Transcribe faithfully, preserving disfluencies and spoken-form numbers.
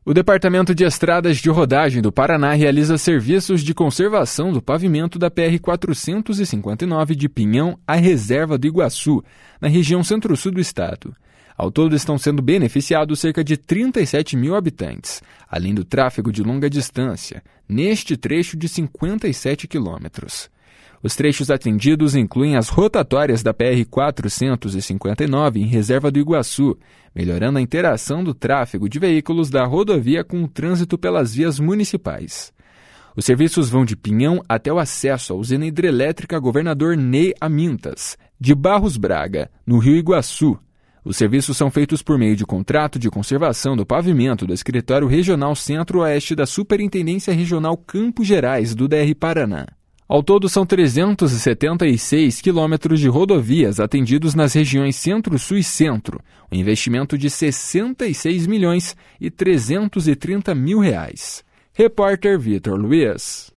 O Departamento de Estradas de Rodagem do Paraná realiza serviços de conservação do pavimento da P R quatrocentos e cinquenta e nove de Pinhão à Reserva do Iguaçu, na região centro-sul do estado. Ao todo estão sendo beneficiados cerca de trinta e sete mil habitantes, além do tráfego de longa distância, neste trecho de cinquenta e sete quilômetros. Os trechos atendidos incluem as rotatórias da P R quatrocentos e cinquenta e nove em Reserva do Iguaçu, melhorando a interação do tráfego de veículos da rodovia com o trânsito pelas vias municipais. Os serviços vão de Pinhão até o acesso à usina hidrelétrica Governador Ney Amintas, de Barros Braga, no Rio Iguaçu. Os serviços são feitos por meio de contrato de conservação do pavimento do Escritório Regional Centro-Oeste da Superintendência Regional Campos Gerais do D R Paraná. Ao todo, são trezentos e setenta e seis quilômetros de rodovias atendidos nas regiões Centro-Sul e Centro, um investimento de sessenta e seis milhões e trezentos e trinta mil reais. Repórter Vitor Luiz.